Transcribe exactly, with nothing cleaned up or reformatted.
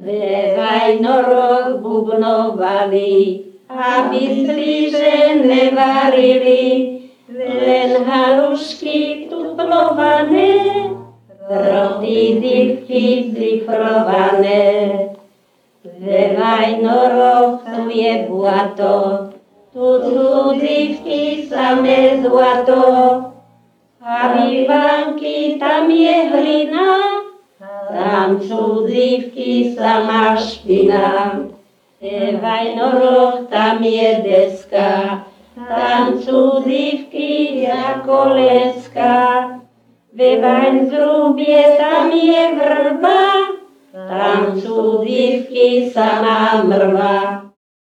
Ve vajnoroch bubnovali, aby zlíže nevarili, len halušky tuplované, roty dívky cifrované. Ve vajnoroch tu je błato, tu sú dívky samé zlato, a vývanky tam je hlina, tam sú dívky sama špina. Ve vajnoroch tam je deska, tam sú dívky ako leska. Ve vajnzrubie tam je vrba, tam sú dívky sama mrva.